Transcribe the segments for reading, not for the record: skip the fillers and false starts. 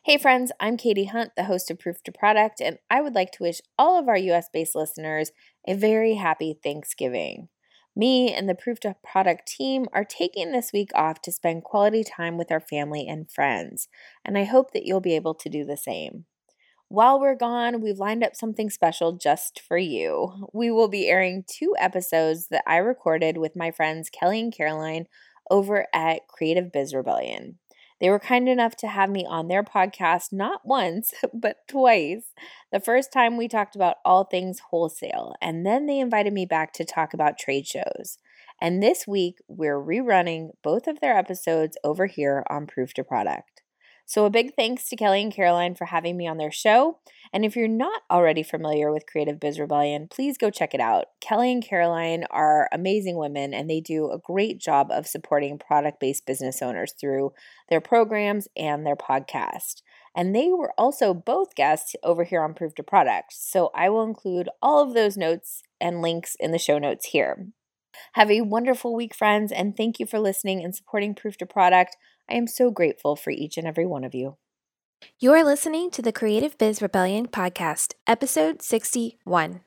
Hey friends, I'm Katie Hunt, the host of Proof to Product, and I would like to wish all of our US-based listeners a very happy Thanksgiving. Me and the Proof to Product team are taking this week off to spend quality time with our family and friends, and I hope that you'll be able to do the same. While we're gone, we've lined up something special just for you. We will be airing 2 episodes that I recorded with my friends Kelly and Caroline over at Creative Biz Rebellion. They were kind enough to have me on their podcast not once, but twice. The first time we talked about all things wholesale, and then they invited me back to talk about trade shows. And this week, we're rerunning both of their episodes over here on Proof to Product. So a big thanks to Kelly and Caroline for having me on their show. And if you're not already familiar with Creative Biz Rebellion, please go check it out. Kelly and Caroline are amazing women, and they do a great job of supporting product-based business owners through their programs and their podcast. And they were also both guests over here on Proof to Product. So I will include all of those notes and links in the show notes here. Have a wonderful week, friends, and thank you for listening and supporting Proof to Product. I am so grateful for each and every one of you. You're listening to the Creative Biz Rebellion podcast, episode 61.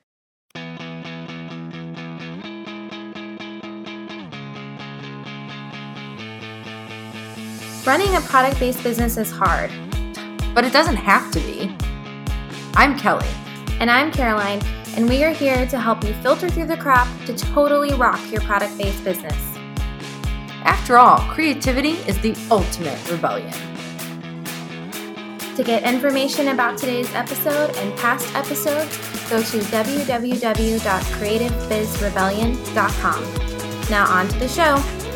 Running a product-based business is hard. But it doesn't have to be. I'm Kelly. And I'm Caroline, and we are here to help you filter through the crap to totally rock your product-based business. After all, creativity is the ultimate rebellion. To get information about today's episode and past episodes, go to www.creativebizrebellion.com. Now on to the show.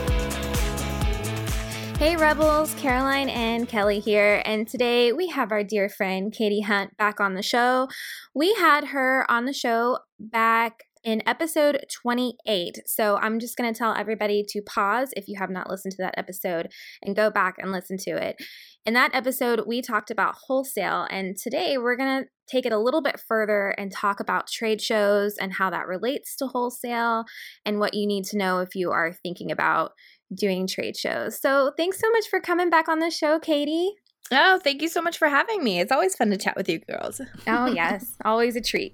Hey Rebels, Caroline and Kelly here, and today we have our dear friend Katie Hunt back on the show. We had her on the show back in episode 28. So I'm just going to tell everybody to pause if you have not listened to that episode and go back and listen to it. In that episode, we talked about wholesale, and today we're going to take it a little bit further and talk about trade shows and how that relates to wholesale and what you need to know if you are thinking about doing trade shows. So thanks so much for coming back on the show, Katie. Oh, thank you so much for having me. It's always fun to chat with you girls. Oh, yes. Always a treat.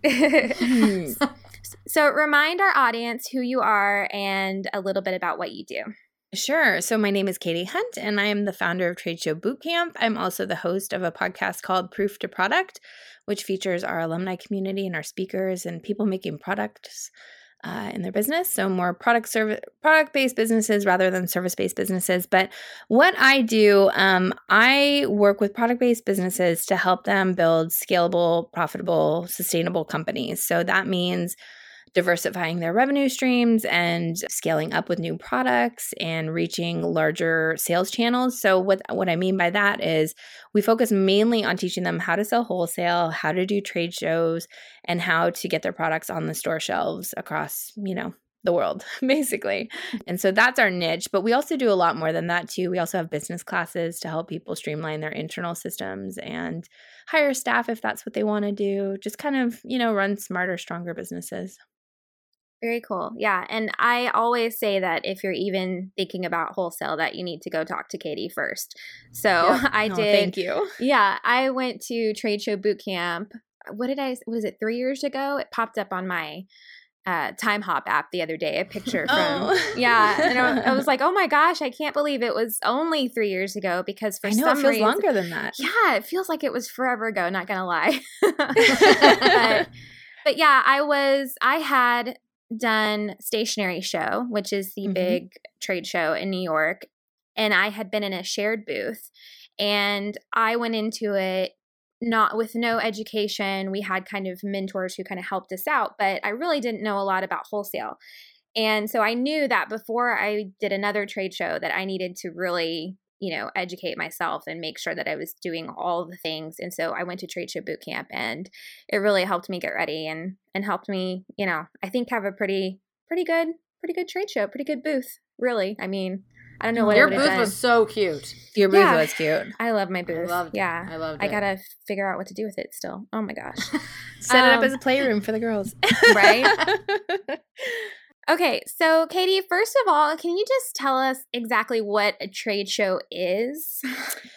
So remind our audience who you are and a little bit about what you do. Sure. So my name is Katie Hunt, and I am the founder of Trade Show Bootcamp. I'm also the host of a podcast called Proof to Product, which features our alumni community and our speakers and people making products in their business. So more product-based businesses rather than service-based businesses. But what I do, I work with product-based businesses to help them build scalable, profitable, sustainable companies. So that means diversifying their revenue streams and scaling up with new products and reaching larger sales channels. So what I mean by that is we focus mainly on teaching them how to sell wholesale, how to do trade shows, and how to get their products on the store shelves across, the world, basically. And so that's our niche. But we also do a lot more than that, too. We also have business classes to help people streamline their internal systems and hire staff if that's what they want to do. Just kind of, run smarter, stronger businesses. Very cool. Yeah. And I always say that if you're even thinking about wholesale, that you need to go talk to Katie first. So yeah. I did. Thank you. Yeah. I went to Trade Show Bootcamp. Was it 3 years ago? It popped up on my Time Hop app the other day, a picture from, yeah. And I was like, oh my gosh, I can't believe it was only 3 years ago because for some reason. It feels longer than that. Yeah. It feels like it was forever ago. Not going to lie. but yeah, I had done Stationery Show, which is the big trade show in New York. And I had been in a shared booth, and I went into it not with no education. We had kind of mentors who kind of helped us out, but I really didn't know a lot about wholesale. And so I knew that before I did another trade show that I needed to really, educate myself and make sure that I was doing all the things. And so I went to Trade Show Bootcamp, and it really helped me get ready and helped me, I think have a pretty good trade show, pretty good booth, really. I mean, I don't know what your booth was so cute. Your booth was cute. I love my booth. I loved it. I gotta figure out what to do with it still. Oh my gosh. Set it up as a playroom for the girls. Right? Okay, so Katie, first of all, can you just tell us exactly what a trade show is?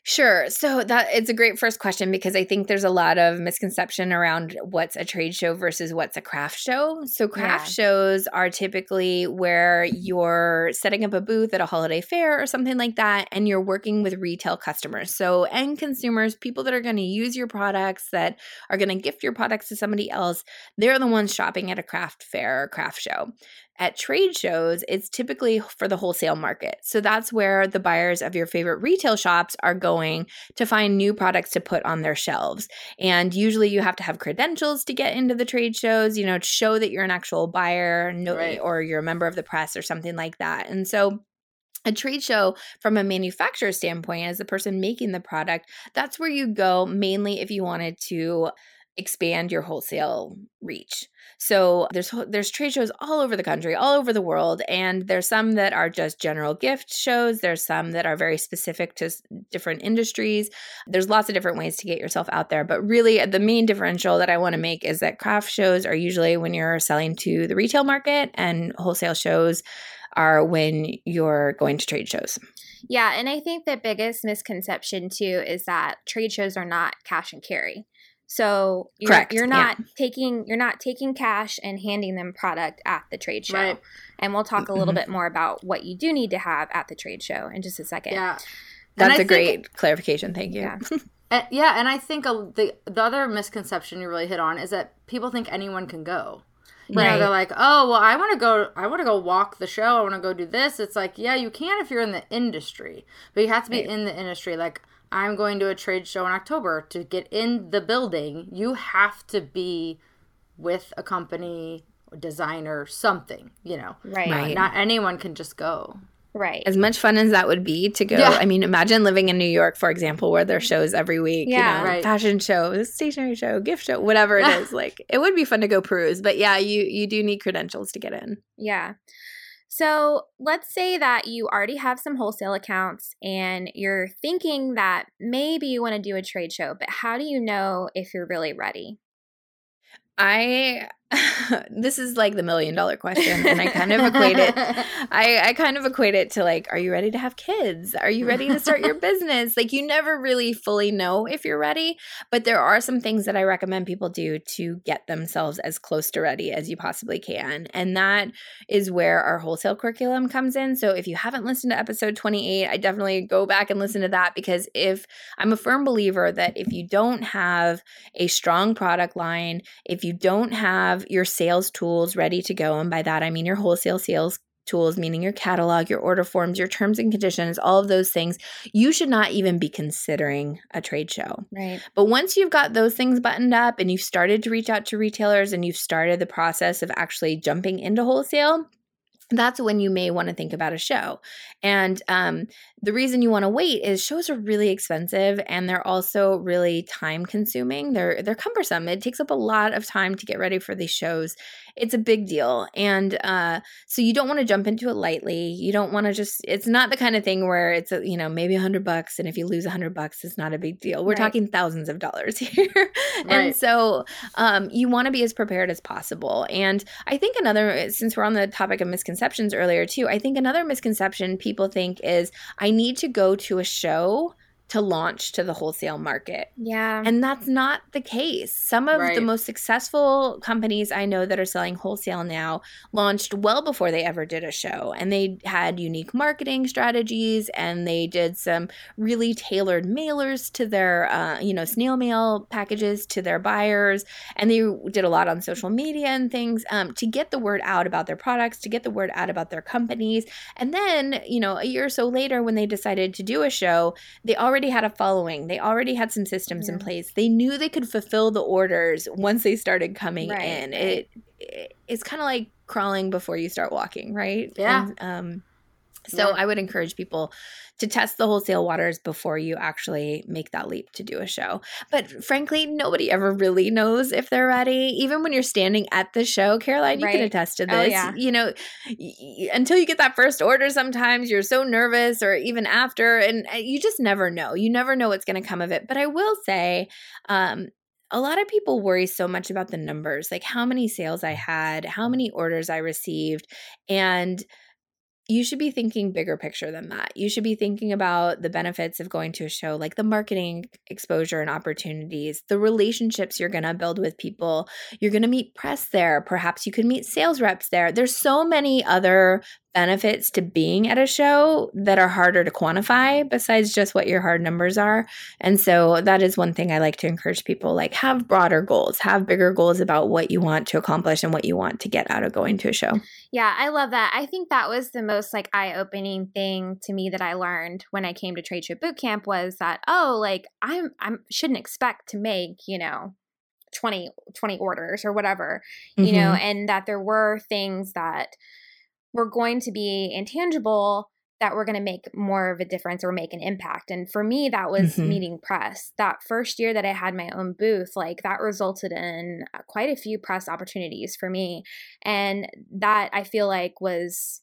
Sure. So that it's a great first question because I think there's a lot of misconception around what's a trade show versus what's a craft show. So craft shows are typically where you're setting up a booth at a holiday fair or something like that, and you're working with retail customers. So end consumers, people that are going to use your products, that are going to gift your products to somebody else, they're the ones shopping at a craft fair or craft show. At trade shows, it's typically for the wholesale market. So that's where the buyers of your favorite retail shops are going to find new products to put on their shelves. And usually you have to have credentials to get into the trade shows, to show that you're an actual buyer, or you're a member of the press or something like that. And so a trade show from a manufacturer standpoint, as the person making the product, that's where you go mainly if you wanted to expand your wholesale reach. So there's trade shows all over the country, all over the world, and there's some that are just general gift shows. There's some that are very specific to different industries. There's lots of different ways to get yourself out there, but really the main differential that I want to make is that craft shows are usually when you're selling to the retail market, and wholesale shows are when you're going to trade shows. Yeah, and I think the biggest misconception too is that trade shows are not cash and carry. So you're not taking cash and handing them product at the trade show. Right. And we'll talk a little bit more about what you do need to have at the trade show in just a second. Yeah. That's a great clarification. Thank you. Yeah. And I think the other misconception you really hit on is that people think anyone can go. Right. They're like, oh, well, I want to go walk the show. I want to go do this. It's like, yeah, you can if you're in the industry, but you have to be in the industry. Like, I'm going to a trade show in October. To get in the building, you have to be with a company, designer, something, Right. Not anyone can just go. Right. As much fun as that would be to go. Yeah. I mean, imagine living in New York, for example, where there are shows every week. Fashion show, stationery show, gift show, whatever it is. Like, it would be fun to go peruse. But yeah, you do need credentials to get in. Yeah. So let's say that you already have some wholesale accounts and you're thinking that maybe you want to do a trade show, but how do you know if you're really ready? This is like the $1 million question, and I kind of equate it. I kind of equate it to like, are you ready to have kids? Are you ready to start your business? Like, you never really fully know if you're ready, but there are some things that I recommend people do to get themselves as close to ready as you possibly can, and that is where our wholesale curriculum comes in. So if you haven't listened to episode 28, I definitely go back and listen to that, because I'm a firm believer that if you don't have a strong product line, if you don't have your sales tools ready to go, and by that I mean your wholesale sales tools, meaning your catalog, your order forms, your terms and conditions, all of those things, you should not even be considering a trade show. Right. But once you've got those things buttoned up and you've started to reach out to retailers and you've started the process of actually jumping into wholesale, that's when you may want to think about a show. And the reason you want to wait is shows are really expensive, and they're also really time consuming. They're cumbersome. It takes up a lot of time to get ready for these shows. It's a big deal. And so you don't want to jump into it lightly. You don't want to it's not the kind of thing where it's, maybe $100. And if you lose $100, it's not a big deal. We're talking thousands of dollars here. And so you want to be as prepared as possible. And I think since we're on the topic of misconceptions earlier too, I think another misconception people think is, I need to go to a show to launch to the wholesale market. Yeah. And that's not the case. Some of the most successful companies I know that are selling wholesale now launched well before they ever did a show. And they had unique marketing strategies, and they did some really tailored mailers to their, snail mail packages to their buyers. And they did a lot on social media and things to get the word out about their products, to get the word out about their companies. And then, a year or so later, when they decided to do a show, they already had a following. They already had some systems in place. They knew they could fulfill the orders once they started coming in. It's kind of like crawling before you start walking, right? Yeah. And, so I would encourage people to test the wholesale waters before you actually make that leap to do a show. But frankly, nobody ever really knows if they're ready. Even when you're standing at the show, Caroline, you can attest to this. Oh, yeah. Until you get that first order, sometimes you're so nervous, or even after, and you just never know. You never know what's going to come of it. But I will say, a lot of people worry so much about the numbers, like how many sales I had, how many orders I received. And you should be thinking bigger picture than that. You should be thinking about the benefits of going to a show, like the marketing exposure and opportunities, the relationships you're going to build with people. You're going to meet press there. Perhaps you could meet sales reps there. There's so many other benefits to being at a show that are harder to quantify besides just what your hard numbers are. And so that is one thing I like to encourage people, like have broader goals, have bigger goals about what you want to accomplish and what you want to get out of going to a show. Yeah, I love that. I think that was the most like eye-opening thing to me that I learned when I came to Trade Show Boot Camp was that, oh, like I shouldn't expect to make, 20 orders or whatever, you know, and that there were things that were going to be intangible that were going to make more of a difference or make an impact. And for me, that was meeting press. That first year that I had my own booth, like that resulted in quite a few press opportunities for me. And that I feel like was,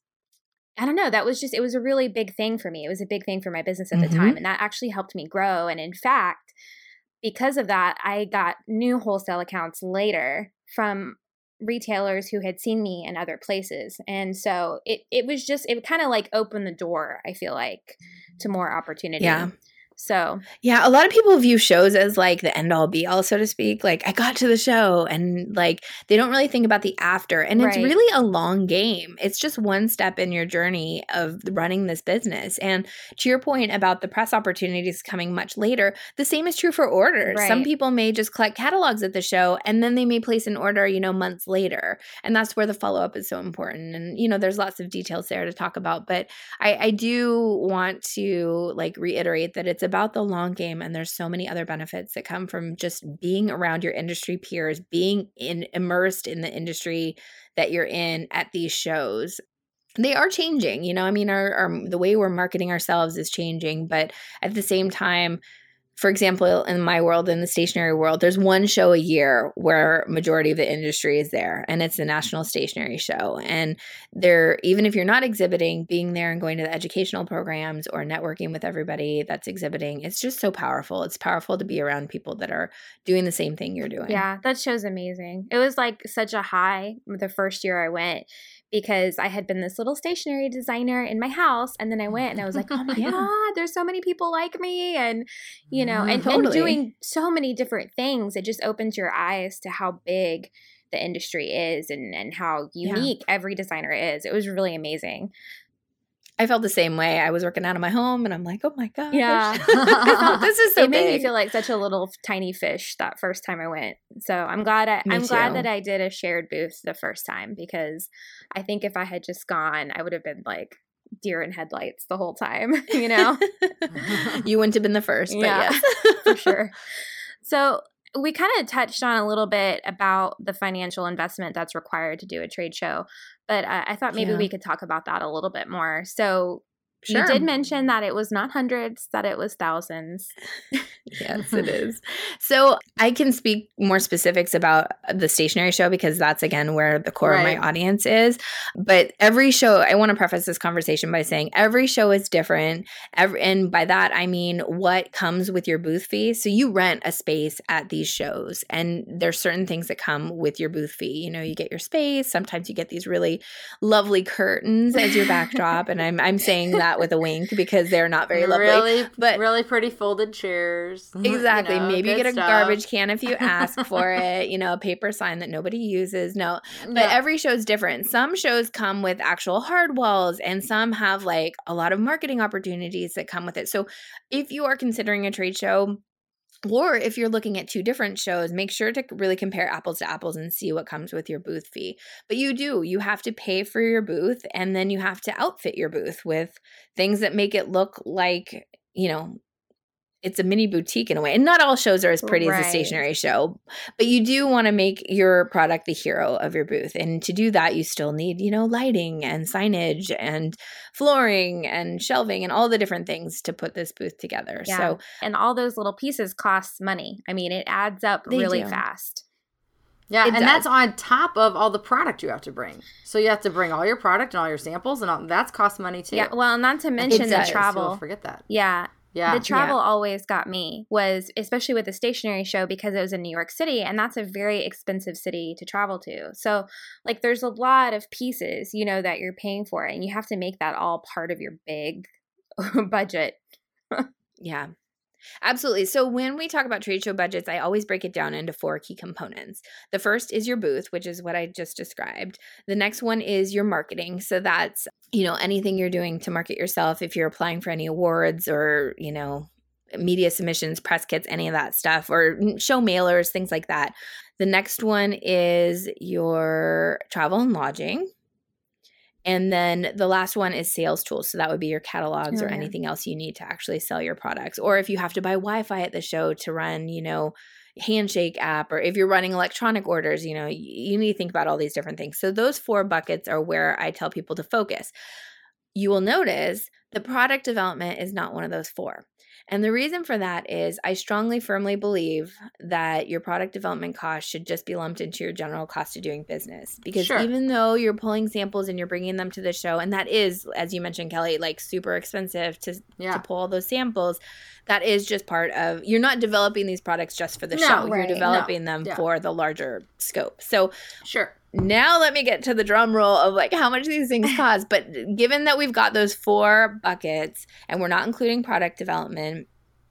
I don't know, that was just, it was a really big thing for me. It was a big thing for my business at the time. And that actually helped me grow. And in fact, because of that, I got new wholesale accounts later from retailers who had seen me in other places. And so it was just, it kind of like opened the door, I feel like, to more opportunity. Yeah. So yeah, a lot of people view shows as like the end all be all, so to speak. Like I got to the show and like they don't really think about the after. And it's really a long game. It's just one step in your journey of running this business. And to your point about the press opportunities coming much later, the same is true for orders. Right. Some people may just collect catalogs at the show and then they may place an order, months later. And that's where the follow-up is so important. And, there's lots of details there to talk about. But I do want to like reiterate that it's about the long game, and there's so many other benefits that come from just being around your industry peers, being immersed in the industry that you're in at these shows. They are changing, our the way we're marketing ourselves is changing, but at the same time, for example, in my world, in the stationery world, there's one show a year where majority of the industry is there, and it's the National Stationery Show. And there, even if you're not exhibiting, being there and going to the educational programs or networking with everybody that's exhibiting, it's just so powerful. It's powerful to be around people that are doing the same thing you're doing. Yeah, that show's amazing. It was like such a high the first year I went, because I had been this little stationery designer in my house. And then I went and I was like, oh my God, there's so many people like me. And, and doing so many different things. It just opens your eyes to how big the industry is and how unique every designer is. It was really amazing. I felt the same way. I was working out of my home and I'm like, oh my gosh. Yeah. This is so It big. made me feel like such a little tiny fish that first time I went. So I'm glad that I did a shared booth the first time, because I think if I had just gone, I would have been like deer in headlights the whole time, You wouldn't have been the first, but yes. For sure. So we kind of touched on a little bit about the financial investment that's required to do a trade show, but I thought maybe we could talk about that a little bit more. So you did mention that it was not hundreds, that it was thousands. Yes, it is. So I can speak more specifics about the stationery show because that's, again, where the core of my audience is. But every show, I want to preface this conversation by saying every show is different. And by that, I mean what comes with your booth fee. So you rent a space at these shows, and there's certain things that come with your booth fee. You get your space. Sometimes you get these really lovely curtains as your backdrop. And I'm saying that with a wink because they're not very lovely. But really pretty folded chairs. Exactly. Maybe you get a garbage can if you ask for it, a paper sign that nobody uses. No. But every show is different. Some shows come with actual hard walls, and some have like a lot of marketing opportunities that come with it. So if you are considering a trade show, or if you're looking at two different shows, make sure to really compare apples to apples and see what comes with your booth fee. But you have to pay for your booth, and then you have to outfit your booth with things that make it look like, it's a mini boutique in a way. And not all shows are as pretty as a stationery show, but you do want to make your product the hero of your booth. And to do that, you still need, lighting and signage and flooring and shelving and all the different things to put this booth together. Yeah. So, and all those little pieces cost money. I mean, it adds up really fast. Yeah, and that's on top of all the product you have to bring. So you have to bring all your product and all your samples, and that's cost money too. Yeah, well, not to mention the travel. So forget that. Yeah. Yeah. The travel always got me, was especially with the stationery show, because it was in New York City, and that's a very expensive city to travel to. So like there's a lot of pieces, you know, that you're paying for, and you have to make that all part of your big budget. Yeah. Absolutely. So when we talk about trade show budgets, I always break it down into 4 key components. The first is your booth, which is what I just described. The next one is your marketing. So that's, you know, anything you're doing to market yourself, if you're applying for any awards or, you know, media submissions, press kits, any of that stuff, or show mailers, things like that. The next one is your travel and lodging. And then the last one is sales tools. So that would be your catalogs or anything else you need to actually sell your products. Or if you have to buy Wi-Fi at the show to run, you know, Handshake app, or if you're running electronic orders, you know, you need to think about all these different things. So those 4 buckets are where I tell people to focus. You will notice the product development is not one of those 4. And the reason for that is I strongly, firmly believe that your product development cost should just be lumped into your general cost of doing business. Because even though you're pulling samples and you're bringing them to the show, and that is, as you mentioned, Kelly, like super expensive to pull all those samples, that is just part of – you're not developing these products just for the show. Right. You're developing them for the larger scope. So now let me get to the drum roll of like how much these things cost. But given that we've got those 4 buckets and we're not including product development,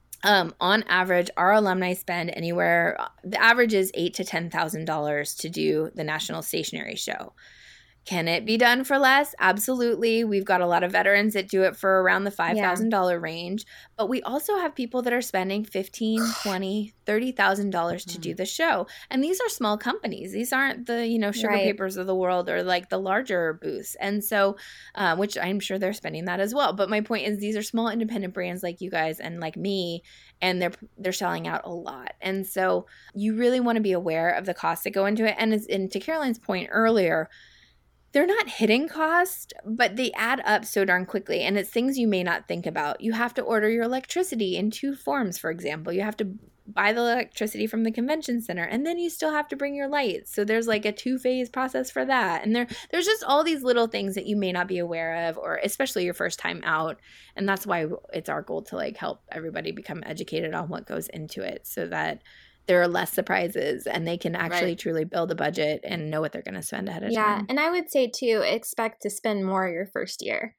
on average, our alumni spend anywhere – the average is $8,000 to $10,000 to do the National Stationery Show. Can it be done for less? Absolutely. We've got a lot of veterans that do it for around the $5,000 range, but we also have people that are spending $15,000, $20,000, $30,000 to do the show. And these are small companies. These aren't the, you know, Sugar Papers of the world or like the larger booths. And so, which I'm sure they're spending that as well. But my point is these are small independent brands like you guys and like me, and they're selling out a lot. And so you really want to be aware of the costs that go into it. And to Caroline's point earlier, they're not hidden cost, but they add up so darn quickly. And it's things you may not think about. You have to order your electricity in 2 forms, for example. You have to buy the electricity from the convention center, and then you still have to bring your lights. So there's like a 2-phase process for that. And there's just all these little things that you may not be aware of, or especially your first time out. And that's why it's our goal to like help everybody become educated on what goes into it so that there are less surprises and they can actually truly build a budget and know what they're going to spend ahead of time. Yeah. And I would say too, expect to spend more your first year.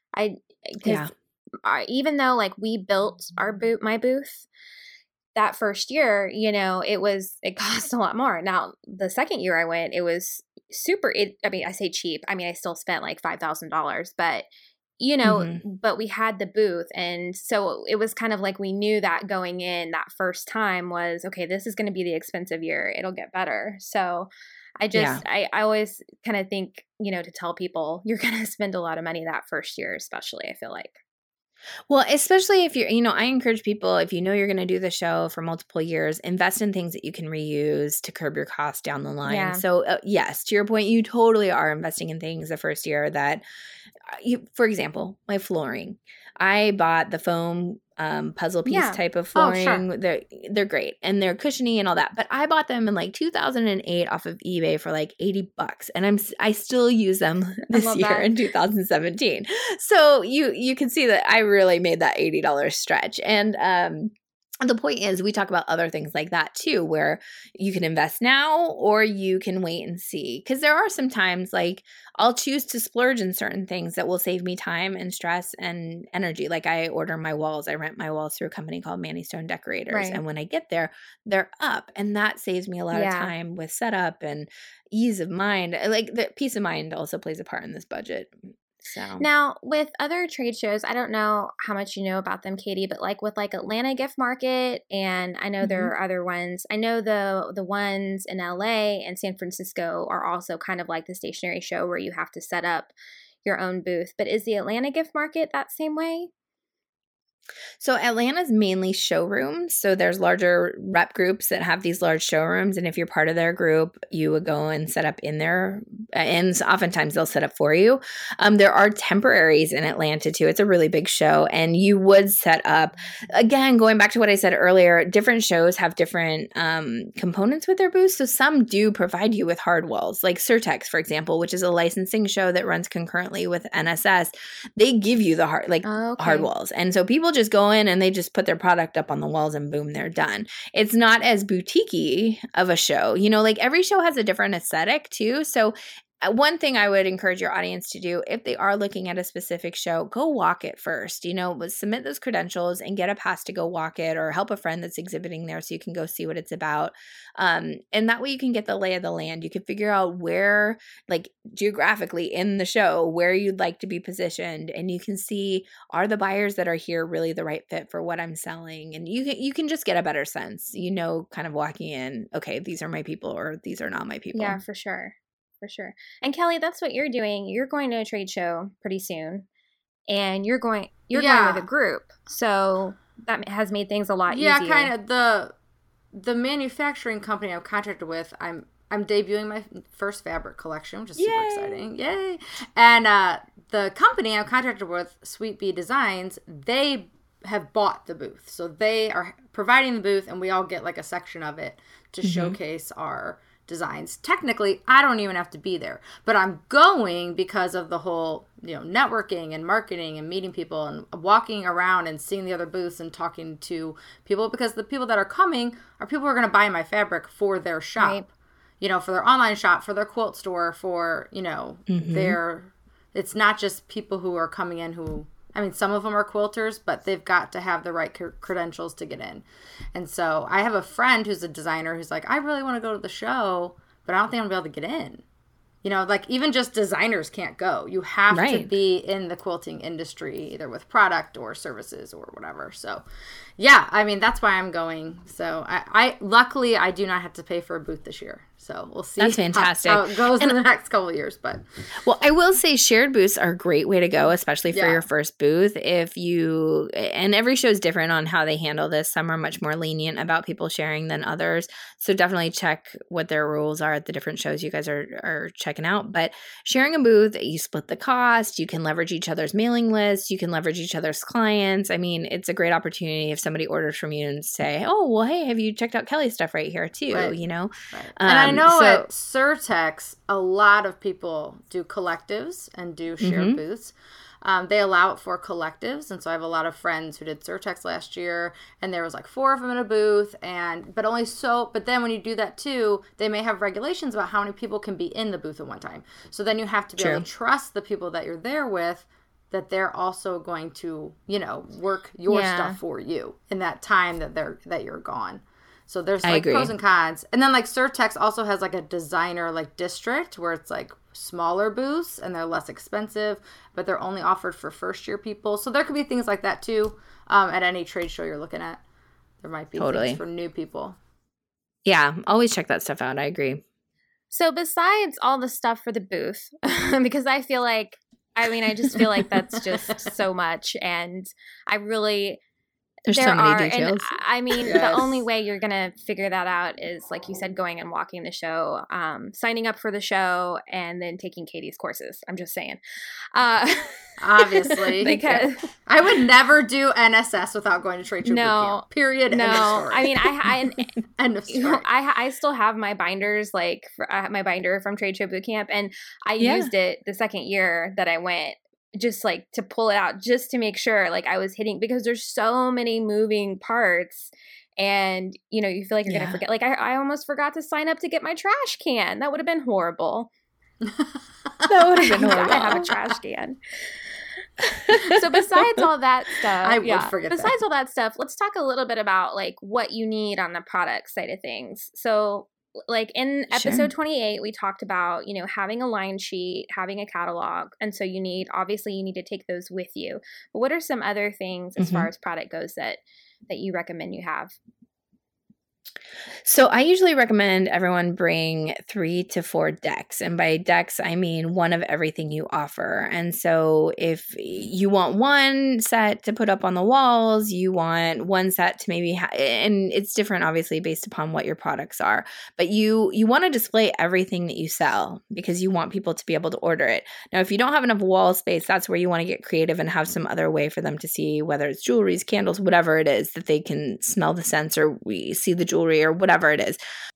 Even though like we built my booth that first year, you know, it cost a lot more. Now the second year I went, it was I say cheap. I mean, I still spent like $5,000, but you know, but we had the booth. And so it was kind of like we knew that going in that first time was, okay, this is going to be the expensive year. It'll get better. So I always kind of think, you know, to tell people you're going to spend a lot of money that first year, especially, I feel like. Well, especially if you're, you know, I encourage people, if you know you're going to do the show for multiple years, invest in things that you can reuse to curb your costs down the line. Yeah. So yes, to your point, you totally are investing in things the first year that for example, my flooring. I bought the foam puzzle piece type of flooring. Oh, sure. They're great and they're cushiony and all that. But I bought them in like 2008 off of eBay for like $80, and I still use them this year in 2017. So you can see that I really made that $80 stretch. And the point is, we talk about other things like that too, where you can invest now or you can wait and see. Because there are some times like I'll choose to splurge in certain things that will save me time and stress and energy. Like I order my walls. I rent my walls through a company called Manny Stone Decorators. Right. And when I get there, they're up. And that saves me a lot of time with setup and ease of mind. Like the peace of mind also plays a part in this budget. So now with other trade shows, I don't know how much you know about them, Katie, but like with like Atlanta Gift Market, and I know there are other ones. I know the ones in LA and San Francisco are also kind of like the stationery show where you have to set up your own booth. But is the Atlanta Gift Market that same way? So Atlanta's mainly showrooms. So there's larger rep groups that have these large showrooms. And if you're part of their group, you would go and set up in there. And oftentimes they'll set up for you. There are temporaries in Atlanta too. It's a really big show. And you would set up, again, going back to what I said earlier, different shows have different components with their booths. So some do provide you with hard walls, like Surtex, for example, which is a licensing show that runs concurrently with NSS. They give you the hard walls. And so people just go in and they just put their product up on the walls and boom, they're done. It's not as boutique-y of a show. You know, like every show has a different aesthetic too. So one thing I would encourage your audience to do, if they are looking at a specific show, go walk it first. You know, submit those credentials and get a pass to go walk it, or help a friend that's exhibiting there so you can go see what it's about. And that way you can get the lay of the land. You can figure out where, like geographically in the show, where you'd like to be positioned. And you can see, are the buyers that are here really the right fit for what I'm selling? And you can just get a better sense, you know, kind of walking in, okay, these are my people or these are not my people. Yeah, for sure. For sure. And Kelly, that's what you're doing. You're going to a trade show pretty soon, and you're going with a group. So that has made things a lot easier. Yeah, kind of. The manufacturing company I'm contracted with, I'm debuting my first fabric collection, which is super exciting. Yay! And the company I'm contracted with, Sweet Bee Designs, they have bought the booth. So they are providing the booth, and we all get like a section of it to showcase our designs. Technically, I don't even have to be there, but I'm going because of the whole, you know, networking and marketing and meeting people and walking around and seeing the other booths and talking to people, because the people that are coming are people who are going to buy my fabric for their shop, right. You know, for their online shop, for their quilt store, for, you know, it's not just people who are coming in who, I mean, some of them are quilters, but they've got to have the right credentials to get in. And so I have a friend who's a designer who's like, I really want to go to the show, but I don't think I'm going to be able to get in. You know, like even just designers can't go. You have to be in the quilting industry, either with product or services or whatever. So, yeah, I mean, that's why I'm going. So I luckily, I do not have to pay for a booth this year. So we'll see. That's fantastic. How it goes in the next couple of years. But well, I will say shared booths are a great way to go, especially for your first booth. If you, and every show is different on how they handle this. Some are much more lenient about people sharing than others. So definitely check what their rules are at the different shows you guys are checking out. But sharing a booth, you split the cost. You can leverage each other's mailing lists. You can leverage each other's clients. I mean, it's a great opportunity if somebody orders from you and say, oh, well, hey, have you checked out Kelly's stuff right here too? Right. You know? Right. And I know at Surtex, a lot of people do collectives and do shared booths. They allow it for collectives, and so I have a lot of friends who did Surtex last year, and there was like 4 of them in a booth, but then when you do that too, they may have regulations about how many people can be in the booth at one time. So then you have to be able to trust the people that you're there with, that they're also going to, you know, work your stuff for you in that time that you're gone. So there's like pros and cons. And then like Surtex also has like a designer like district where it's like smaller booths and they're less expensive, but they're only offered for first year people. So there could be things like that too. At any trade show you're looking at, there might be things for new people. Yeah, always check that stuff out. I agree. So besides all the stuff for the booth, because I just feel like that's just so much, and I really... There's so many details. And I mean, the only way you're going to figure that out is, like you said, going and walking the show, signing up for the show, and then taking Katie's courses. I'm just saying. Obviously. Because I would never do NSS without going to trade show boot camp. Period. No. End of story. I mean, end of story. I still have my binders, like my binder from trade show boot camp, and I used it the second year that I went, just like to pull it out just to make sure like I was hitting, because there's so many moving parts and you know, you feel like you're going to forget. Like I almost forgot to sign up to get my trash can. That would have been horrible. That would have been horrible. I have a trash can. So besides all that stuff, I would forget besides all that stuff, let's talk a little bit about like what you need on the product side of things. So like in episode 28, we talked about, you know, having a line sheet, having a catalog. And so you need to take those with you. But what are some other things as far as product goes that you recommend you have? So I usually recommend everyone bring 3 to 4 decks. And by decks, I mean one of everything you offer. And so if you want one set to put up on the walls, you want one set to maybe and it's different obviously based upon what your products are. But you want to display everything that you sell because you want people to be able to order it. Now, if you don't have enough wall space, that's where you want to get creative and have some other way for them to see, whether it's jewelries, candles, whatever it is, that they can smell the scents or we see the jewelry or whatever it is.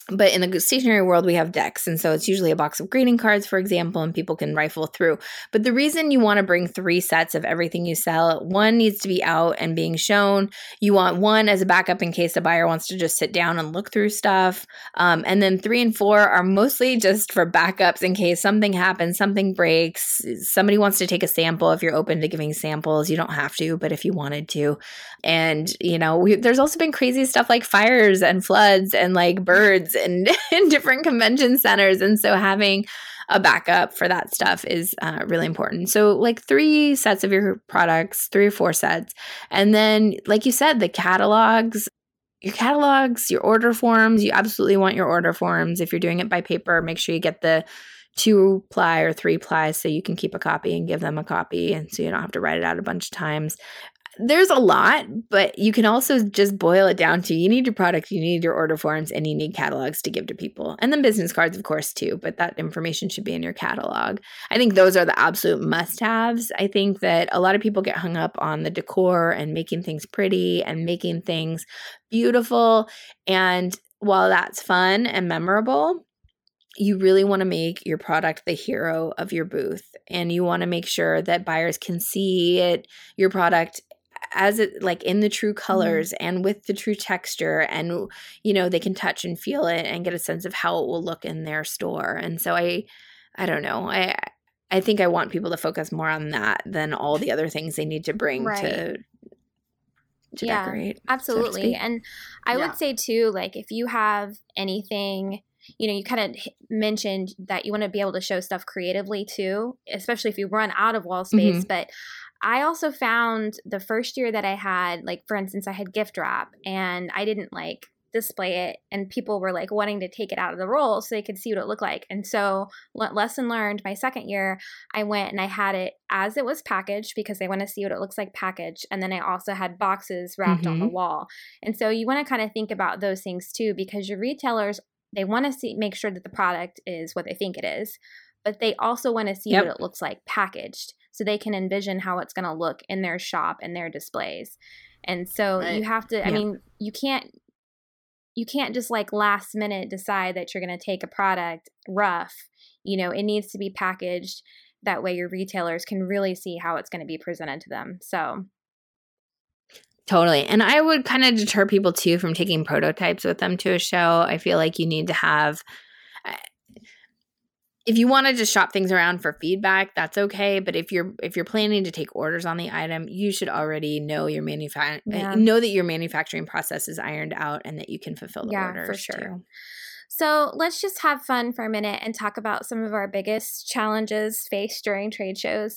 But in the stationery world, we have decks. And so it's usually a box of greeting cards, for example, and people can rifle through. But the reason you want to bring 3 sets of everything you sell, 1 needs to be out and being shown. You want 1 as a backup in case a buyer wants to just sit down and look through stuff. And then 3 and 4 are mostly just for backups in case something happens, something breaks, somebody wants to take a sample. If you're open to giving samples, you don't have to, but if you wanted to. And, there's also been crazy stuff like fires and floods and like birds and in different convention centers. And so having a backup for that stuff is really important. So like 3 sets of your products, 3 or 4 sets. And then, like you said, the catalogs, your order forms, you absolutely want your order forms. If you're doing it by paper, make sure you get the 2-ply or 3-ply so you can keep a copy and give them a copy. And so you don't have to write it out a bunch of times. There's a lot, but you can also just boil it down to you need your product, you need your order forms, and you need catalogs to give to people. And then business cards, of course, too, but that information should be in your catalog. I think those are the absolute must-haves. I think that a lot of people get hung up on the decor and making things pretty and making things beautiful. And while that's fun and memorable, you really want to make your product the hero of your booth. And you want to make sure that buyers can see it, your product as it like in the true colors and with the true texture, and they can touch and feel it and get a sense of how it will look in their store. And so I don't know, I think I want people to focus more on that than all the other things they need to bring to decorate. Absolutely. So and I would say too, like if you have anything, you kind of mentioned that you want to be able to show stuff creatively too, especially if you run out of wall space. But I also found the first year that I had, like, for instance, I had gift wrap and I didn't like display it, and people were like wanting to take it out of the roll so they could see what it looked like. And so lesson learned, my second year, I went and I had it as it was packaged because they want to see what it looks like packaged. And then I also had boxes wrapped on the wall. And so you want to kind of think about those things too, because your retailers, they want to make sure that the product is what they think it is, but they also want to see what it looks like packaged so they can envision how it's going to look in their shop and their displays. And so you have to, I mean, you can't just like last minute decide that you're going to take a product rough. It needs to be packaged. That way your retailers can really see how it's going to be presented to them. So totally. And I would kind of deter people too from taking prototypes with them to a show. I feel like you need to have, if you want to just shop things around for feedback, that's okay. But if you're planning to take orders on the item, you should already know your know that your manufacturing process is ironed out and that you can fulfill the orders for sure. Too. So let's just have fun for a minute and talk about some of our biggest challenges faced during trade shows.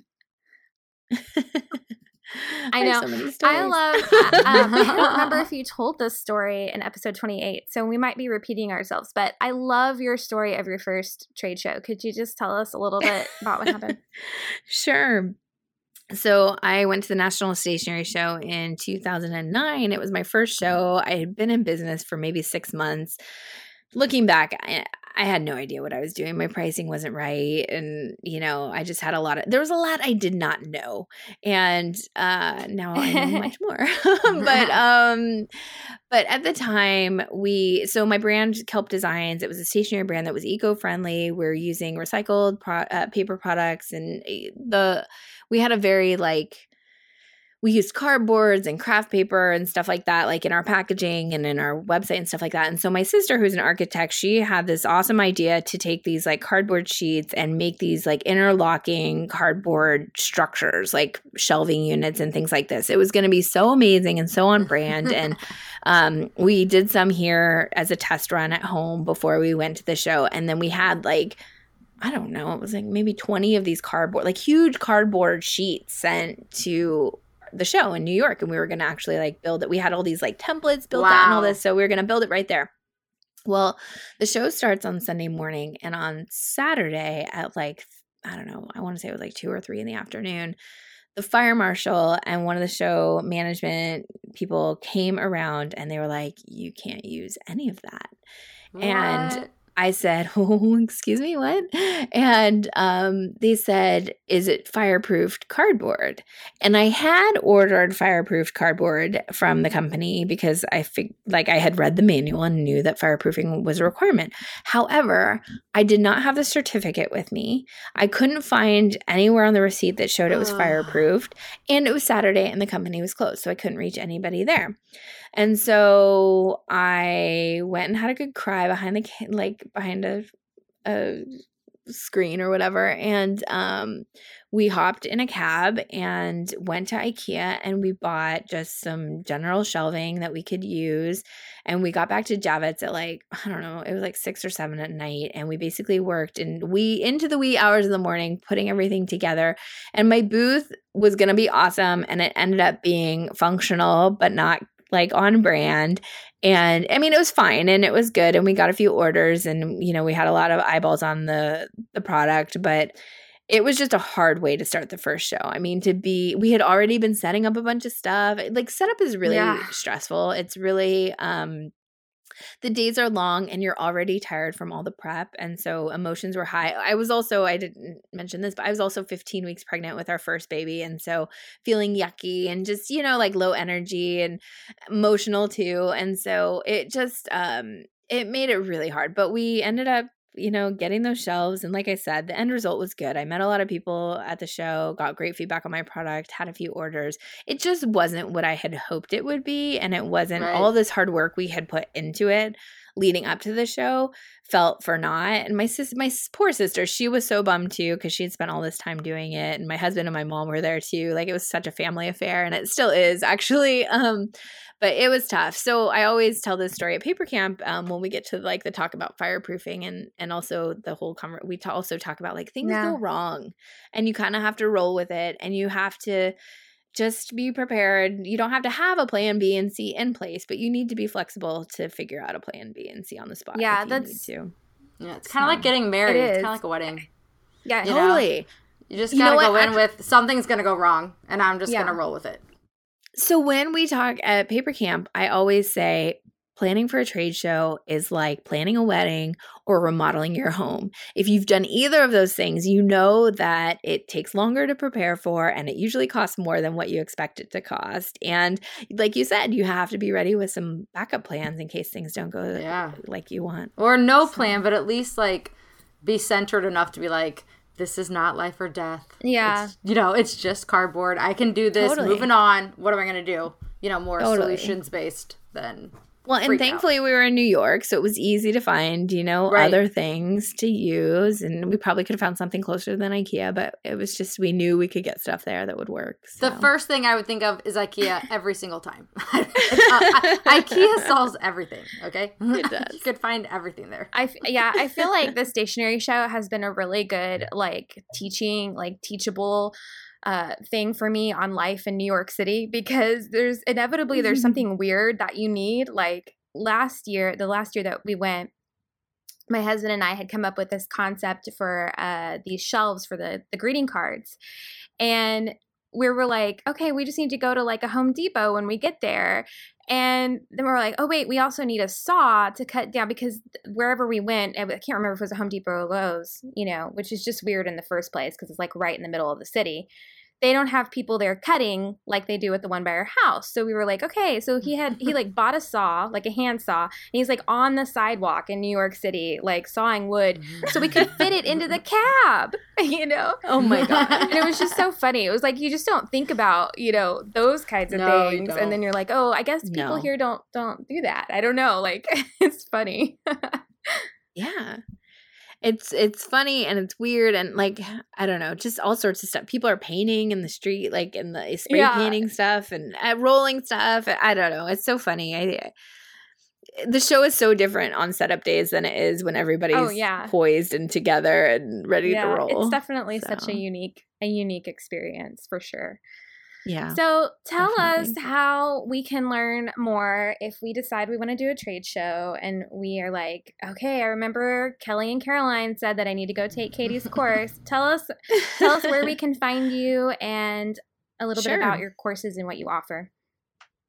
I know. So I love, I don't remember if you told this story in episode 28, so we might be repeating ourselves, but I love your story of your first trade show. Could you just tell us a little bit about what happened? Sure. So I went to the National Stationery Show in 2009. It was my first show. I had been in business for maybe 6 months. Looking back, I had no idea what I was doing. My pricing wasn't right. And, I just had there was a lot I did not know. And now I know much more. But at the time so my brand, Kelp Designs, it was a stationery brand that was eco-friendly. We're using recycled paper products. And we had a very we used cardboards and craft paper and stuff like that, like in our packaging and in our website and stuff like that. And so my sister, who's an architect, she had this awesome idea to take these like cardboard sheets and make these like interlocking cardboard structures, like shelving units and things like this. It was going to be so amazing and so on brand. And we did some here as a test run at home before we went to the show. And then we had I don't know, it was like maybe 20 of these huge cardboard sheets sent to the show in New York, and we were going to actually build it. We had all these templates built out and all this, so we were going to build it right there. Well, the show starts on Sunday morning, and on Saturday at I don't know, I want to say it was 2 or 3 in the afternoon, the fire marshal and one of the show management people came around and they were like, you can't use any of that. What? And I said, oh, excuse me, what? And they said, is it fireproofed cardboard? And I had ordered fireproofed cardboard from the company because I had read the manual and knew that fireproofing was a requirement. However, I did not have the certificate with me. I couldn't find anywhere on the receipt that showed it was fireproofed. And it was Saturday and the company was closed, so I couldn't reach anybody there. And so I went and had a good cry behind a screen or whatever. And we hopped in a cab and went to IKEA and we bought just some general shelving that we could use. And we got back to Javits at it was like 6 or 7 at night. And we basically worked into the wee hours of the morning, putting everything together. And my booth was going to be awesome. And it ended up being functional, but not like on brand. And I mean, it was fine and it was good. And we got a few orders and, we had a lot of eyeballs on the product, but it was just a hard way to start the first show. I mean, we had already been setting up a bunch of stuff. Like setup is really stressful. It's really, the days are long and you're already tired from all the prep. And so emotions were high. I didn't mention this, but I was also 15 weeks pregnant with our first baby. And so feeling yucky and just, like low energy and emotional too. And so it just, it made it really hard, but we ended up, getting those shelves. And like I said, the end result was good. I met a lot of people at the show, got great feedback on my product, had a few orders. It just wasn't what I had hoped it would be. And it wasn't all this hard work we had put into it leading up to the show felt for naught. And my poor sister, she was so bummed too because she had spent all this time doing it. And my husband and my mom were there too. Like it was such a family affair and it still is actually. But it was tough. So I always tell this story at Paper Camp when we get to like the talk about fireproofing and also the whole we also talk about like things go wrong and you kind of have to roll with it and you have to just be prepared. You don't have to have a plan B and C in place, but you need to be flexible to figure out a plan B and C on the spot. Yeah, Yeah, it's kind of like getting married. It's kind of like a wedding. Yeah, totally. You just gotta go in with something's gonna go wrong, and I'm just gonna roll with it. So when we talk at Paper Camp, I always say planning for a trade show is like planning a wedding or remodeling your home. If you've done either of those things, you know that it takes longer to prepare for and it usually costs more than what you expect it to cost. And like you said, you have to be ready with some backup plans in case things don't go like you want. Or no plan, but at least like be centered enough to be like, this is not life or death. Yeah. It's just cardboard. I can do this. Totally. Moving on. What am I going to do? More solutions based than Well, and thankfully we were in New York, so it was easy to find, other things to use. And we probably could have found something closer than IKEA, but it was just we knew we could get stuff there that would work. So. The first thing I would think of is IKEA every single time. IKEA solves everything, okay? It does. You could find everything there. I feel like the stationery show has been a really good, teachable thing for me on life in New York City because there's something weird that you need. Like the last year that we went, my husband and I had come up with this concept for these shelves for the greeting cards. And we were like, okay, we just need to go to like a Home Depot when we get there. And then we're like, oh, wait, we also need a saw to cut down because wherever we went, I can't remember if it was a Home Depot or Lowe's, which is just weird in the first place because it's like right in the middle of the city. They don't have people there cutting like they do at the one by our house. So we were like, okay. So he bought a saw, like a hand saw, and he's like on the sidewalk in New York City, like sawing wood so we could fit it into the cab, Oh my God. And it was just so funny. It was like, you just don't think about, those kinds of things. And then you're like, oh, I guess people here don't do that. I don't know. Like, it's funny. Yeah. It's funny and it's weird and like I don't know, just all sorts of stuff. People are painting in the street, like in the spray painting stuff and rolling stuff. I don't know. It's so funny. The show is so different on setup days than it is when everybody's poised and together and ready to roll. It's definitely such a unique experience for sure. Yeah. So tell us how we can learn more if we decide we want to do a trade show and we are like, okay, I remember Kelly and Caroline said that I need to go take Katie's course. Tell us where we can find you and a little bit about your courses and what you offer.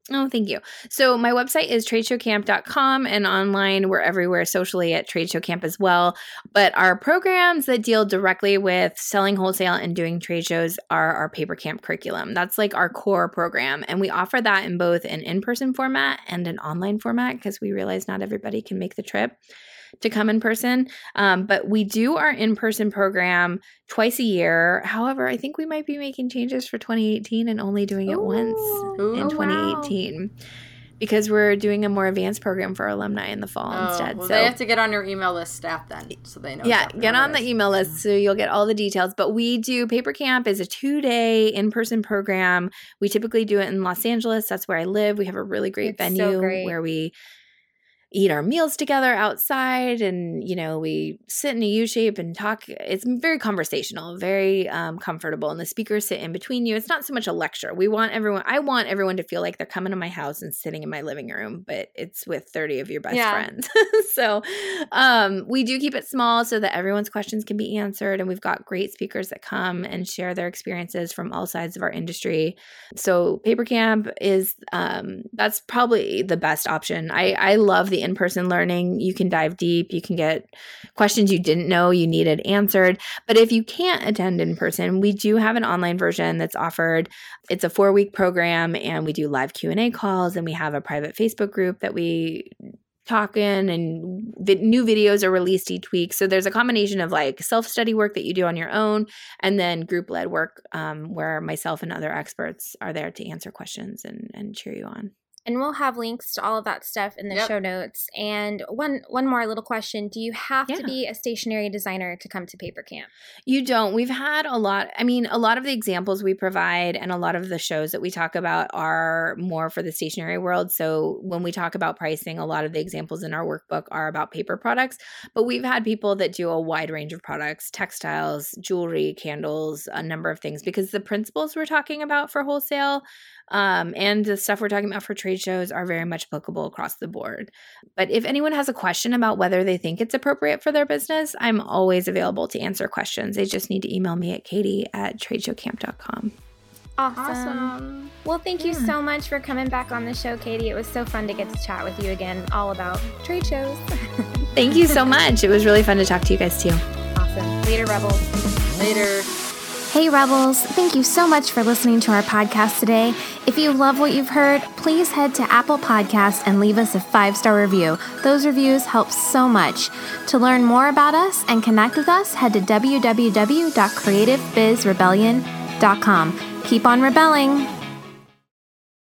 Oh, thank you. So my website is tradeshowcamp.com, and online we're everywhere socially at tradeshowcamp as well. But our programs that deal directly with selling wholesale and doing trade shows are our Paper Camp curriculum. That's like our core program. And we offer that in both an in-person format and an online format because we realize not everybody can make the trip to come in person. But we do our in-person program twice a year. However, I think we might be making changes for 2018 and only doing it once in 2018 because we're doing a more advanced program for our alumni in the fall instead. Well, so they have to get on your email list staff then so they know. Yeah, get on the email list so you'll get all the details. But we do Paper Camp is a 2-day in-person program. We typically do it in Los Angeles. That's where I live. We have a really great venue where we eat our meals together outside and, we sit in a U-shape and talk. It's very conversational, very comfortable. And the speakers sit in between you. It's not so much a lecture. I want everyone to feel like they're coming to my house and sitting in my living room, but it's with 30 of your best friends. So we do keep it small so that everyone's questions can be answered. And we've got great speakers that come and share their experiences from all sides of our industry. So Paper Camp is, that's probably the best option. I love the in-person learning. You can dive deep. You can get questions you didn't know you needed answered. But if you can't attend in person, we do have an online version that's offered. It's a 4-week program, and we do live Q&A calls, and we have a private Facebook group that we talk in, and new videos are released each week. So there's a combination of like self-study work that you do on your own and then group-led work where myself and other experts are there to answer questions and cheer you on. And we'll have links to all of that stuff in the show notes. And one more little question. Do you have to be a stationery designer to come to Paper Camp? You don't. We've had a lot of the examples we provide and a lot of the shows that we talk about are more for the stationery world. So when we talk about pricing, a lot of the examples in our workbook are about paper products. But we've had people that do a wide range of products, textiles, jewelry, candles, a number of things, because the principles we're talking about for wholesale and the stuff we're talking about for trade shows are very much applicable across the board. But if anyone has a question about whether they think it's appropriate for their business, I'm always available to answer questions. They just need to email me at katie@tradeshowcamp.com. Awesome. Well, thank you so much for coming back on the show, Katie. It was so fun to get to chat with you again all about trade shows. Thank you so much. It was really fun to talk to you guys too. Awesome. Later, Rebels. Later. Hey Rebels, thank you so much for listening to our podcast today. If you love what you've heard, please head to Apple Podcasts and leave us a 5-star review. Those reviews help so much. To learn more about us and connect with us, head to www.creativebizrebellion.com. Keep on rebelling.